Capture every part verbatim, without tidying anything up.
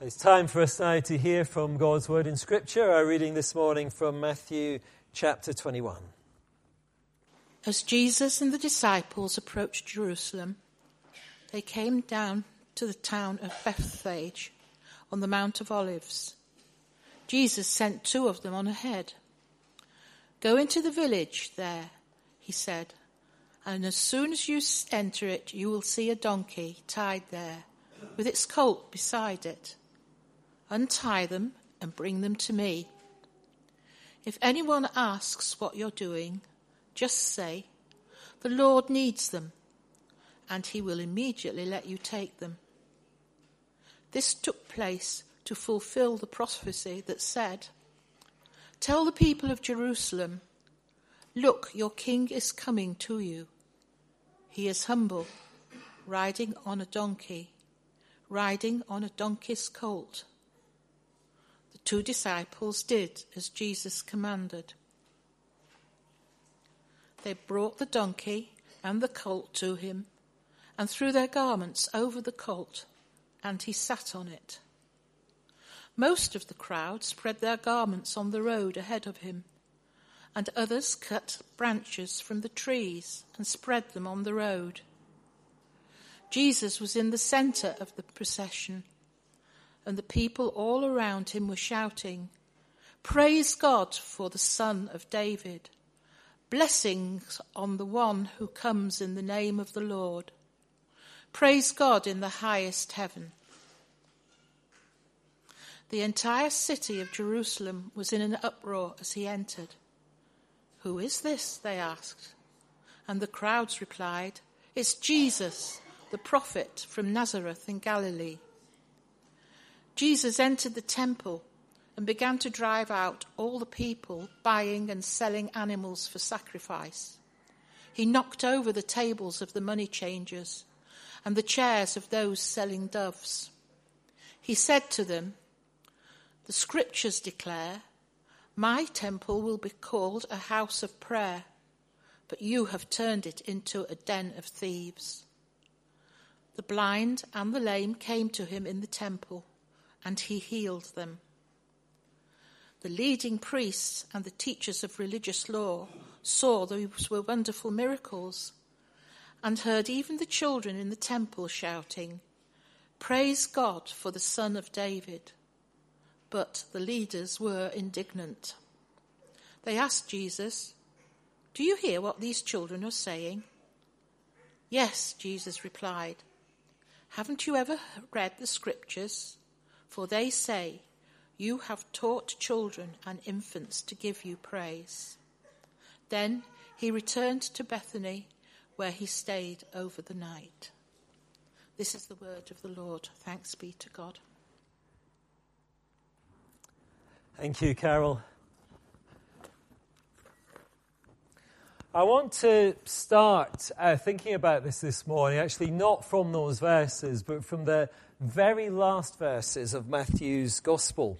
It's time for us now to hear from God's word in Scripture. Our reading this morning from Matthew chapter twenty-one. As Jesus and the disciples approached Jerusalem, they came down to the town of Bethphage on the Mount of Olives. Jesus sent two of them on ahead. "Go into the village there," he said, "and as soon as you enter it, you will see a donkey tied there, with its colt beside it. Untie them and bring them to me. If anyone asks what you're doing, just say, 'The Lord needs them,' and he will immediately let you take them." This took place to fulfill the prophecy that said, "Tell the people of Jerusalem, 'Look, your king is coming to you. He is humble, riding on a donkey, riding on a donkey's colt.'" The two disciples did as Jesus commanded. They brought the donkey and the colt to him and threw their garments over the colt, and he sat on it. Most of the crowd spread their garments on the road ahead of him, and others cut branches from the trees and spread them on the road. Jesus was in the center of the procession, and the people all around him were shouting, "Praise God for the Son of David. Blessings on the one who comes in the name of the Lord. Praise God in the highest heaven." The entire city of Jerusalem was in an uproar as he entered. "Who is this?" they asked. And the crowds replied, "It's Jesus, the prophet from Nazareth in Galilee." Jesus entered the temple and began to drive out all the people buying and selling animals for sacrifice. He knocked over the tables of the money changers and the chairs of those selling doves. He said to them, "The scriptures declare, 'My temple will be called a house of prayer,' but you have turned it into a den of thieves." The blind and the lame came to him in the temple, and he healed them. The leading priests and the teachers of religious law saw these were wonderful miracles and heard even the children in the temple shouting, "Praise God for the Son of David." But the leaders were indignant. They asked Jesus, "Do you hear what these children are saying?" "Yes," Jesus replied. "Haven't you ever read the scriptures? For they say, 'You have taught children and infants to give you praise.'" Then he returned to Bethany, where he stayed over the night. This is the word of the Lord. Thanks be to God. Thank you, Carol. I want to start uh, thinking about this this morning, actually not from those verses, but from the very last verses of Matthew's Gospel.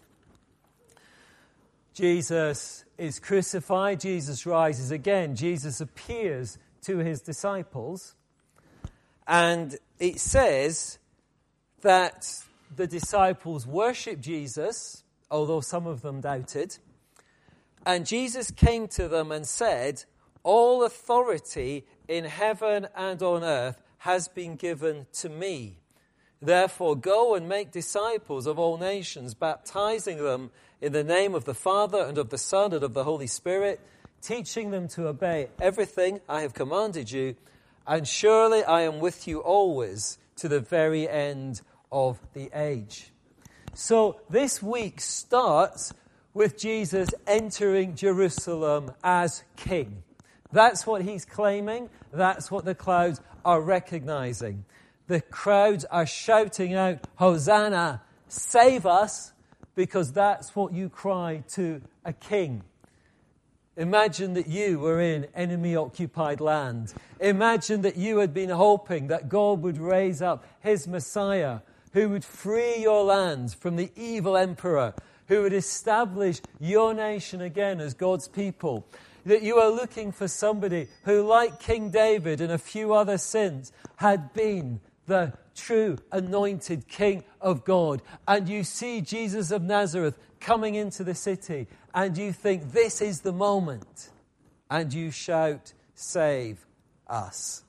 Jesus is crucified, Jesus rises again, Jesus appears to his disciples, and it says that the disciples worship Jesus, although some of them doubted, and Jesus came to them and said, "All authority in heaven and on earth has been given to me. Therefore, go and make disciples of all nations, baptizing them in the name of the Father and of the Son and of the Holy Spirit, teaching them to obey everything I have commanded you, and surely I am with you always to the very end of the age." So this week starts with Jesus entering Jerusalem as king. That's what he's claiming. That's what the crowds are recognizing. The crowds are shouting out, "Hosanna, save us," because that's what you cry to a king. Imagine that you were in enemy-occupied land. Imagine that you had been hoping that God would raise up his Messiah, who would free your land from the evil emperor, who would establish your nation again as God's people. That you are looking for somebody who, like King David and a few other sins, had been the the true anointed King of God, and you see Jesus of Nazareth coming into the city, and you think this is the moment, and you shout, "Save us."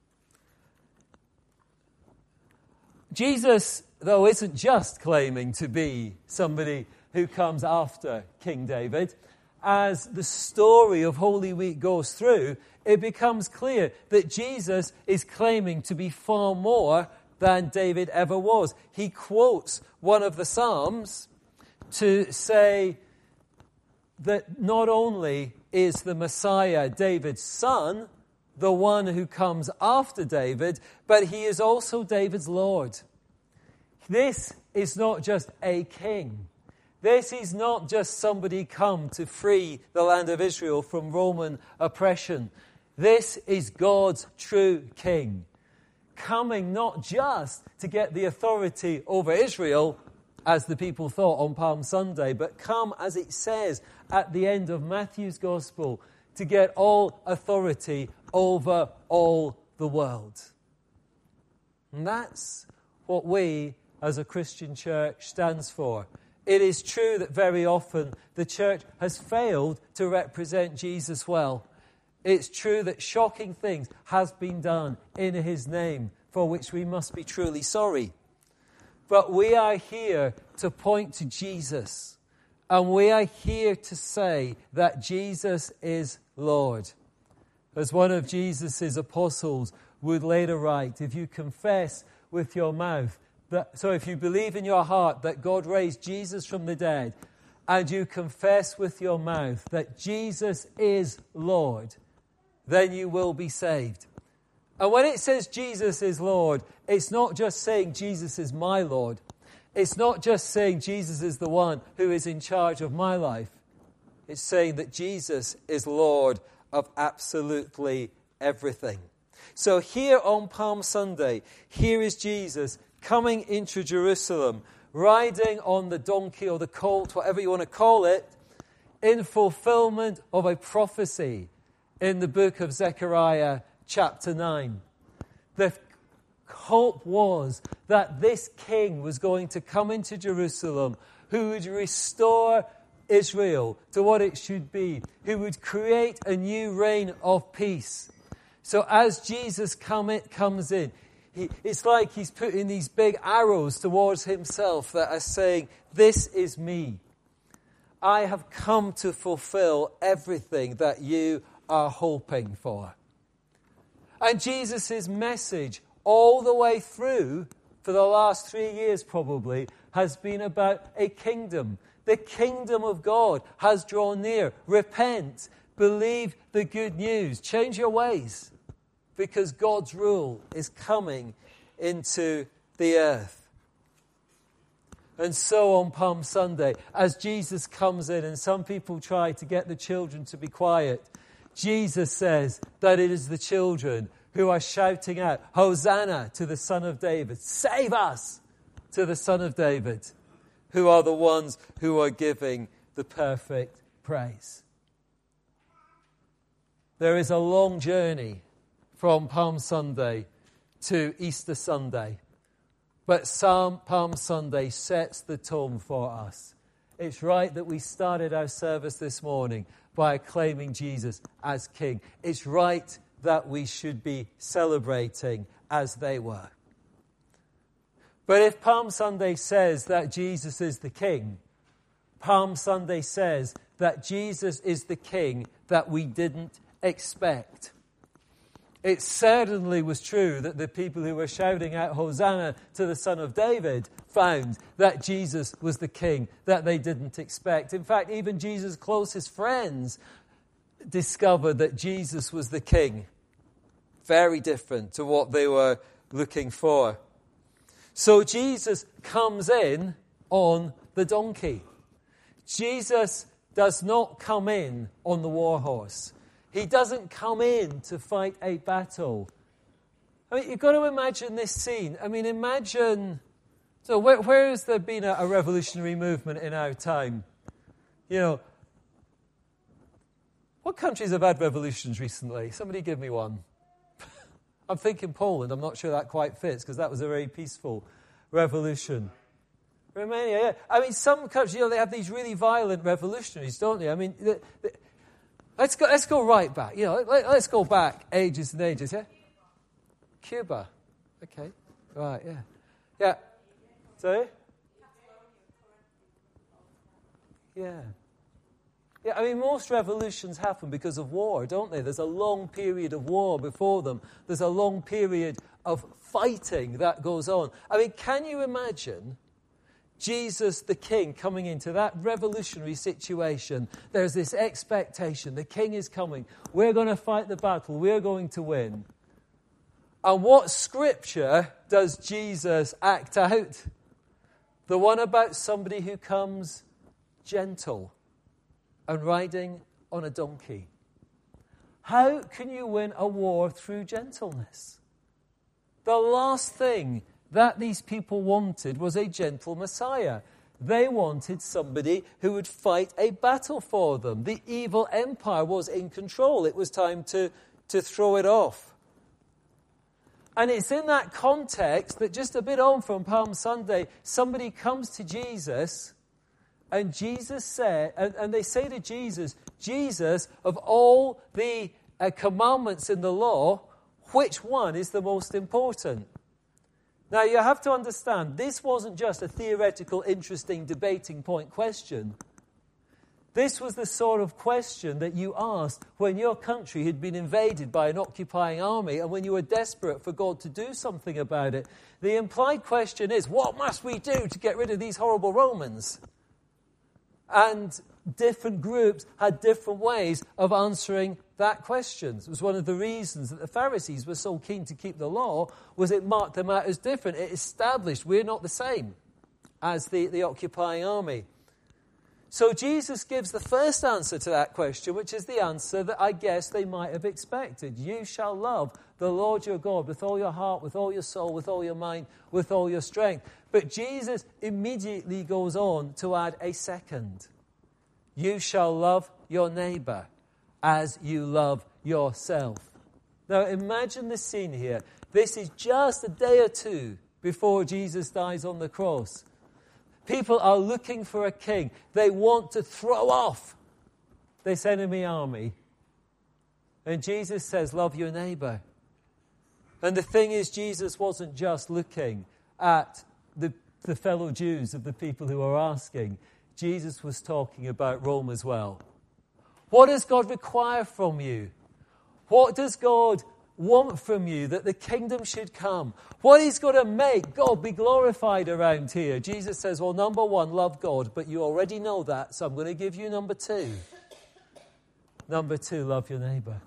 Jesus, though, isn't just claiming to be somebody who comes after King David. As the story of Holy Week goes through, it becomes clear that Jesus is claiming to be far more than David ever was. He quotes one of the Psalms to say that not only is the Messiah David's son, the one who comes after David, but he is also David's Lord. This is not just a king. This is not just somebody come to free the land of Israel from Roman oppression. This is God's true king, coming not just to get the authority over Israel, as the people thought on Palm Sunday, but come, as it says at the end of Matthew's Gospel, to get all authority over all the world. And that's what we as a Christian church stands for. It is true that very often the church has failed to represent Jesus well. It's true that shocking things has been done in his name, for which we must be truly sorry. But we are here to point to Jesus, and we are here to say that Jesus is Lord. As one of Jesus' apostles would later write, if you confess with your mouth, that, so if you believe in your heart that God raised Jesus from the dead, and you confess with your mouth that Jesus is Lord, then you will be saved. And when it says Jesus is Lord, it's not just saying Jesus is my Lord. It's not just saying Jesus is the one who is in charge of my life. It's saying that Jesus is Lord of absolutely everything. So here on Palm Sunday, here is Jesus coming into Jerusalem, riding on the donkey or the colt, whatever you want to call it, in fulfillment of a prophecy in the book of Zechariah chapter nine. The hope was that this king was going to come into Jerusalem who would restore Israel to what it should be, who would create a new reign of peace. So as Jesus come in, comes in, he, it's like he's putting these big arrows towards himself that are saying, this is me. I have come to fulfill everything that you are hoping for. And Jesus' message all the way through, for the last three years probably, has been about a kingdom. The kingdom of God has drawn near. Repent. Believe the good news. Change your ways. Because God's rule is coming into the earth. And so on Palm Sunday, as Jesus comes in, and some people try to get the children to be quiet, Jesus says that it is the children who are shouting out, Hosanna to the Son of David. Save us to the Son of David, who are the ones who are giving the perfect praise. There is a long journey from Palm Sunday to Easter Sunday. But Psalm, Palm Sunday sets the tone for us. It's right that we started our service this morning by acclaiming Jesus as King. It's right that we should be celebrating as they were. But if Palm Sunday says that Jesus is the King, Palm Sunday says that Jesus is the King that we didn't expect. It certainly was true that the people who were shouting out Hosanna to the Son of David found that Jesus was the king that they didn't expect. In fact, even Jesus' closest friends discovered that Jesus was the king. Very different to what they were looking for. So Jesus comes in on the donkey. Jesus does not come in on the war horse. He doesn't come in to fight a battle. I mean, you've got to imagine this scene. I mean, imagine... So where, where has there been a, a revolutionary movement in our time? You know, what countries have had revolutions recently? Somebody give me one. I'm thinking Poland. I'm not sure that quite fits because that was a very peaceful revolution. Romania, yeah. I mean, some countries, you know, they have these really violent revolutionaries, don't they? I mean, the, the, let's go. Let's go right back. You know, let, let's go back ages and ages. Yeah. Cuba. Okay. Right. Yeah. Yeah. Sorry. Yeah. Yeah, I mean, most revolutions happen because of war, don't they? There's a long period of war before them. There's a long period of fighting that goes on. I mean, can you imagine Jesus the King coming into that revolutionary situation? There's this expectation. The King is coming. We're going to fight the battle. We're going to win. And what scripture does Jesus act out? The one about somebody who comes gentle and riding on a donkey. How can you win a war through gentleness? The last thing that these people wanted was a gentle Messiah. They wanted somebody who would fight a battle for them. The evil empire was in control. It was time to, to throw it off. And it's in that context that just a bit on from Palm Sunday, somebody comes to Jesus. And Jesus said, and, and they say to Jesus, Jesus, of all the uh, commandments in the law, which one is the most important? Now, you have to understand, this wasn't just a theoretical, interesting, debating point question. This was the sort of question that you asked when your country had been invaded by an occupying army and when you were desperate for God to do something about it. The implied question is, what must we do to get rid of these horrible Romans? And different groups had different ways of answering that question. It was one of the reasons that the Pharisees were so keen to keep the law, was it marked them out as different. It established we're not the same as the, the occupying army. So Jesus gives the first answer to that question, which is the answer that I guess they might have expected. You shall love the Lord your God with all your heart, with all your soul, with all your mind, with all your strength. But Jesus immediately goes on to add a second. You shall love your neighbor as you love yourself. Now imagine the scene here. This is just a day or two before Jesus dies on the cross. People are looking for a king. They want to throw off this enemy army. And Jesus says, love your neighbor. And the thing is, Jesus wasn't just looking at the, the fellow Jews of the people who are asking. Jesus was talking about Rome as well. What does God require from you? What does God want from you? That the kingdom should come. What is going to make God be glorified around here? Jesus says, well, number one, love God, but you already know that, so I'm going to give you number two. Number two, love your neighbor.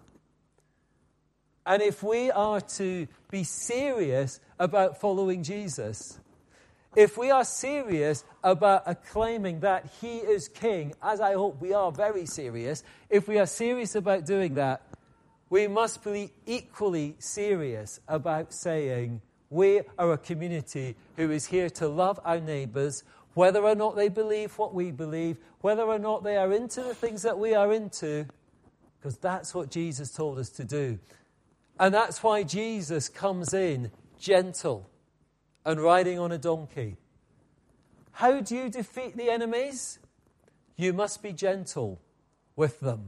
And if we are to be serious about following Jesus, if we are serious about acclaiming that he is king, as I hope we are very serious, if we are serious about doing that, we must be equally serious about saying we are a community who is here to love our neighbours, whether or not they believe what we believe, whether or not they are into the things that we are into, because that's what Jesus told us to do. And that's why Jesus comes in gentle and riding on a donkey. How do you defeat the enemies? You must be gentle with them.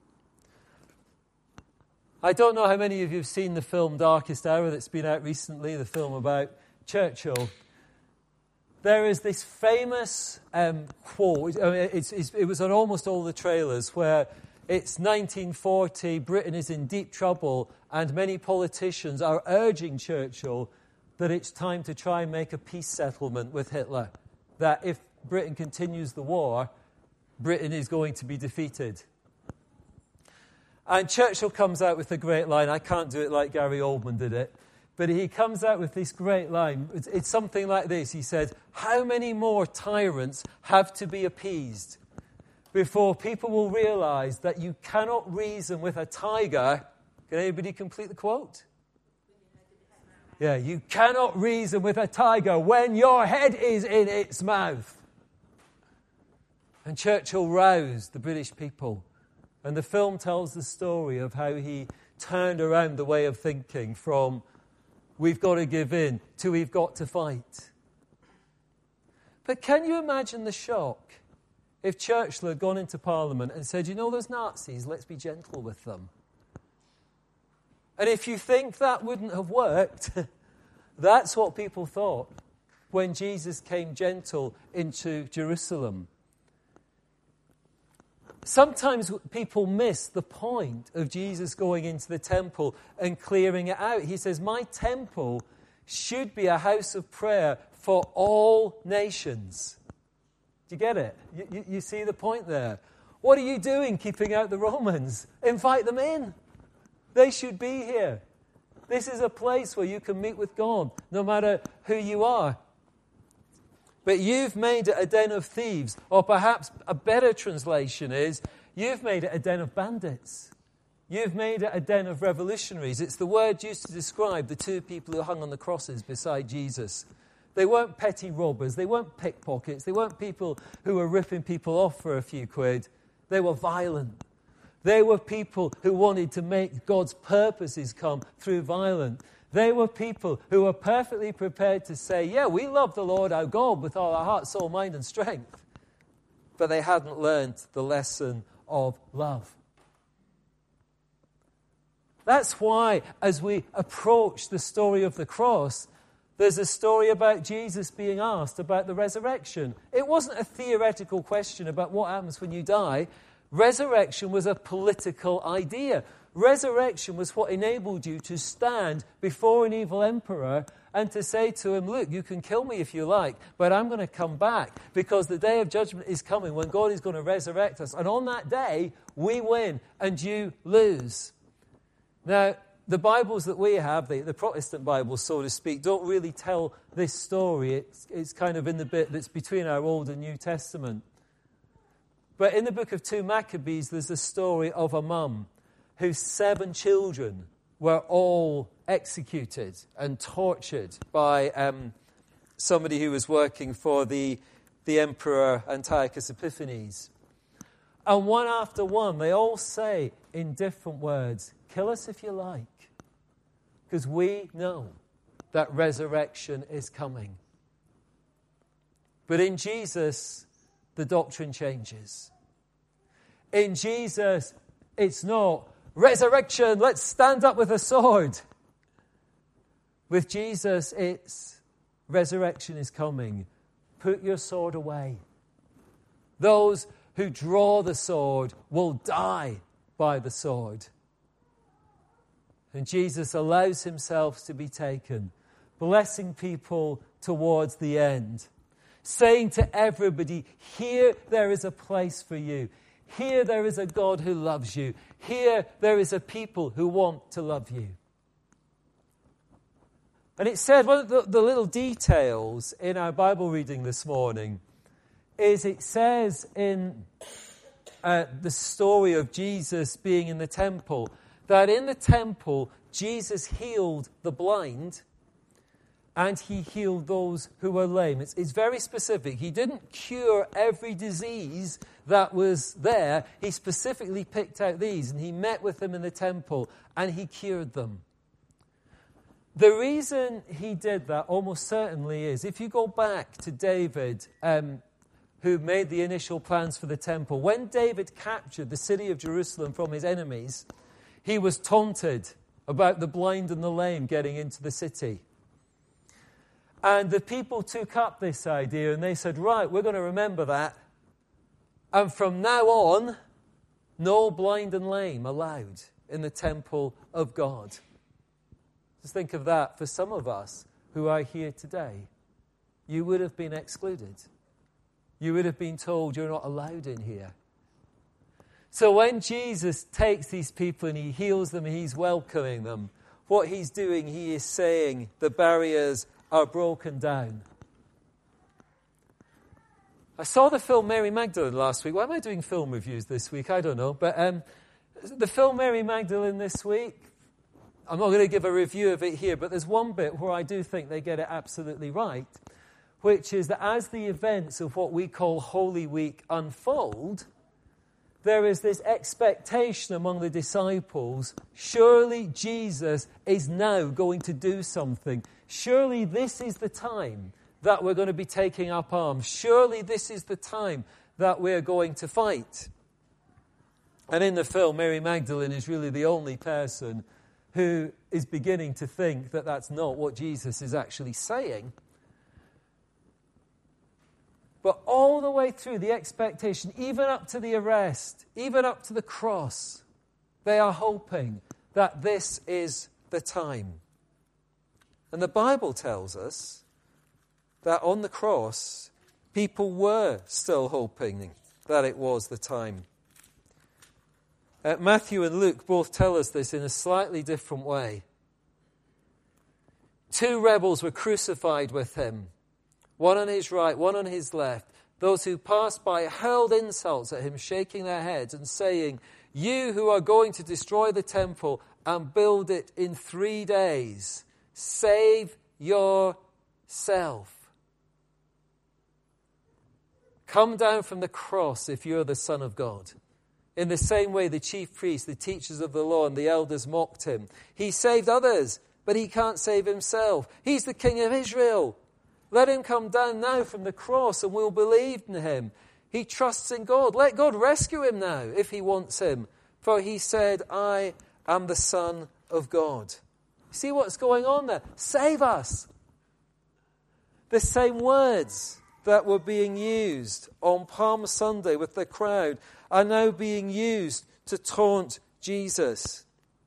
I don't know how many of you have seen the film Darkest Hour that's been out recently, the film about Churchill. There is this famous um, quote, I mean, it's, it's, it was on almost all the trailers, where it's nineteen forty, Britain is in deep trouble, and many politicians are urging Churchill that it's time to try and make a peace settlement with Hitler. That if Britain continues the war, Britain is going to be defeated. And Churchill comes out with a great line. I can't do it like Gary Oldman did it. But he comes out with this great line. It's, it's something like this. He said, how many more tyrants have to be appeased before people will realize that you cannot reason with a tiger? Can anybody complete the quote? Yeah, you cannot reason with a tiger when your head is in its mouth. And Churchill roused the British people. And the film tells the story of how he turned around the way of thinking from we've got to give in to we've got to fight. But can you imagine the shock if Churchill had gone into Parliament and said, you know those Nazis, let's be gentle with them. And if you think that wouldn't have worked, that's what people thought when Jesus came gentle into Jerusalem. Sometimes people miss the point of Jesus going into the temple and clearing it out. He says, my temple should be a house of prayer for all nations. Do you get it? You, you, you see the point there? What are you doing keeping out the Romans? Invite them in. They should be here. This is a place where you can meet with God, no matter who you are. But you've made it a den of thieves, or perhaps a better translation is, you've made it a den of bandits. You've made it a den of revolutionaries. It's the word used to describe the two people who hung on the crosses beside Jesus. They weren't petty robbers. They weren't pickpockets. They weren't people who were ripping people off for a few quid. They were violent. They were people who wanted to make God's purposes come through violence. They were people who were perfectly prepared to say, yeah, we love the Lord our God with all our heart, soul, mind, and strength. But they hadn't learned the lesson of love. That's why, as we approach the story of the cross, there's a story about Jesus being asked about the resurrection. It wasn't a theoretical question about what happens when you die. Resurrection was a political idea. Resurrection was what enabled you to stand before an evil emperor and to say to him, look, you can kill me if you like, but I'm going to come back because the day of judgment is coming when God is going to resurrect us. And on that day, we win and you lose. Now, the Bibles that we have, the, the Protestant Bibles, so to speak, don't really tell this story. It's, it's kind of in the bit that's between our Old and New Testament. But in the book of two Maccabees, there's a story of a mum whose seven children were all executed and tortured by um, somebody who was working for the, the Emperor Antiochus Epiphanes. And one after one, they all say in different words, kill us if you like, because we know that resurrection is coming. But in Jesus, the doctrine changes. In Jesus, it's not resurrection, let's stand up with a sword. With Jesus, it's resurrection is coming. Put your sword away. Those who draw the sword will die by the sword. And Jesus allows himself to be taken, blessing people towards the end, saying to everybody, here there is a place for you. Here there is a God who loves you. Here there is a people who want to love you. And it said, one of the, the little details in our Bible reading this morning is it says in uh, the story of Jesus being in the temple, that in the temple, Jesus healed the blind and he healed those who were lame. It's, it's very specific. He didn't cure every disease that was there. He specifically picked out these and he met with them in the temple and he cured them. The reason he did that almost certainly is, if you go back to David, um, who made the initial plans for the temple, when David captured the city of Jerusalem from his enemies, he was taunted about the blind and the lame getting into the city. And the people took up this idea and they said, right, we're going to remember that. And from now on, no blind and lame allowed in the temple of God. Just think of that for some of us who are here today. You would have been excluded. You would have been told you're not allowed in here. So when Jesus takes these people and he heals them and he's welcoming them, what he's doing, he is saying the barriers are broken down. I saw the film Mary Magdalene last week. Why am I doing film reviews this week? I don't know. But um, the film Mary Magdalene this week, I'm not going to give a review of it here, but there's one bit where I do think they get it absolutely right, which is that as the events of what we call Holy Week unfold, there is this expectation among the disciples, surely Jesus is now going to do something. Surely this is the time that we're going to be taking up arms. Surely this is the time that we're going to fight. And in the film, Mary Magdalene is really the only person who is beginning to think that that's not what Jesus is actually saying. But all the way through the expectation, even up to the arrest, even up to the cross, they are hoping that this is the time. And the Bible tells us that on the cross, people were still hoping that it was the time. Uh, Matthew and Luke both tell us this in a slightly different way. Two rebels were crucified with him, one on his right, one on his left. Those who passed by hurled insults at him, shaking their heads and saying, "You who are going to destroy the temple and build it in three days, save yourself. Come down from the cross if you're the Son of God." In the same way, the chief priests, the teachers of the law, and the elders mocked him. He saved others, but he can't save himself. He's the King of Israel. Let him come down now from the cross and we'll believe in him. He trusts in God. Let God rescue him now if he wants him. For he said, "I am the Son of God." See what's going on there? Save us. The same words that were being used on Palm Sunday with the crowd are now being used to taunt Jesus.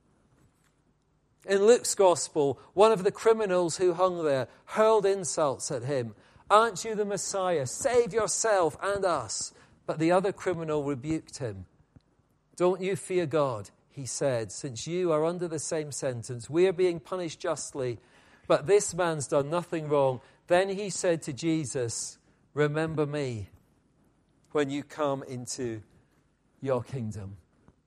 In Luke's Gospel, one of the criminals who hung there hurled insults at him. "Aren't you the Messiah? Save yourself and us." But the other criminal rebuked him. "Don't you fear God," he said, "since you are under the same sentence. We are being punished justly, but this man's done nothing wrong." Then he said to Jesus, "Remember me when you come into your kingdom."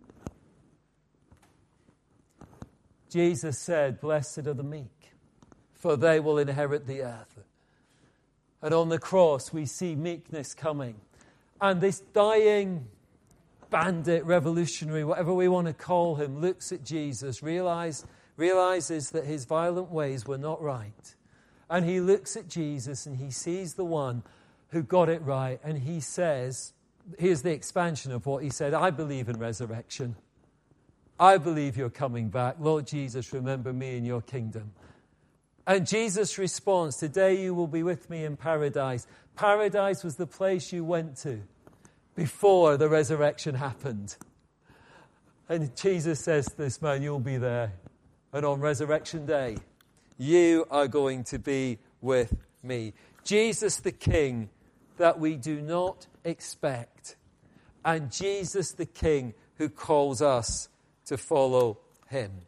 Jesus said, "Blessed are the meek, for they will inherit the earth." And on the cross, we see meekness coming. And this dying bandit, revolutionary, whatever we want to call him, looks at Jesus, realize, realizes that his violent ways were not right. And he looks at Jesus and he sees the one who got it right. And he says, here's the expansion of what he said, "I believe in resurrection. I believe you're coming back. Lord Jesus, remember me in your kingdom." And Jesus responds, "Today you will be with me in paradise." Paradise was the place you went to before the resurrection happened. And Jesus says to this man, "You'll be there. And on resurrection day, you are going to be with me." Jesus the King that we do not expect. And Jesus the King who calls us to follow him.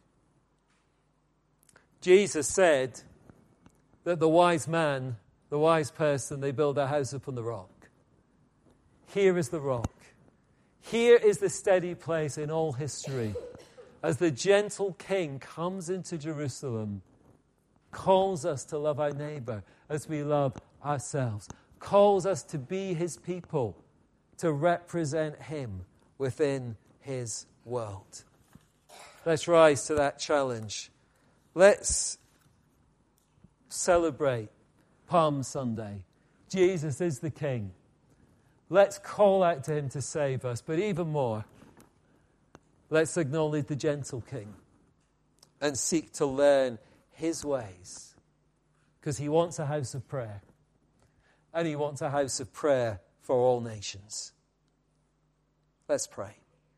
Jesus said that the wise man, the wise person, they build their house upon the rock. Here is the rock. Here is the steady place in all history as the gentle King comes into Jerusalem, calls us to love our neighbor as we love ourselves, calls us to be his people, to represent him within his world. Let's rise to that challenge. Let's celebrate Palm Sunday. Jesus is the King. Let's call out to him to save us. But even more, let's acknowledge the gentle King and seek to learn his ways. Because he wants a house of prayer. And he wants a house of prayer for all nations. Let's pray.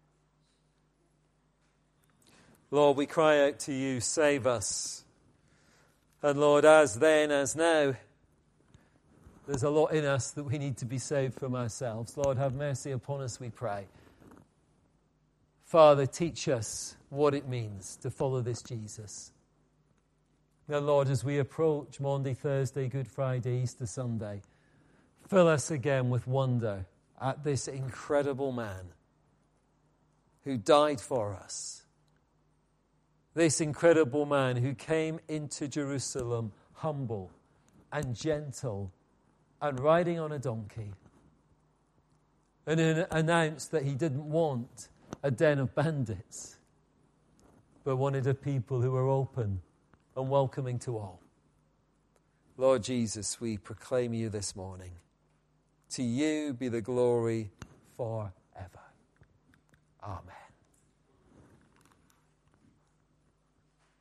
Lord, we cry out to you, save us. And Lord, as then, as now, there's a lot in us that we need to be saved from ourselves. Lord, have mercy upon us, we pray. Father, teach us what it means to follow this Jesus. Now, Lord, as we approach Maundy Thursday, Good Friday, Easter Sunday, fill us again with wonder at this incredible man who died for us. This incredible man who came into Jerusalem humble and gentle and riding on a donkey. and announced that he didn't want a den of bandits, but wanted a people who were open and welcoming to all. Lord Jesus, we proclaim you this morning. To you be the glory forever. Amen.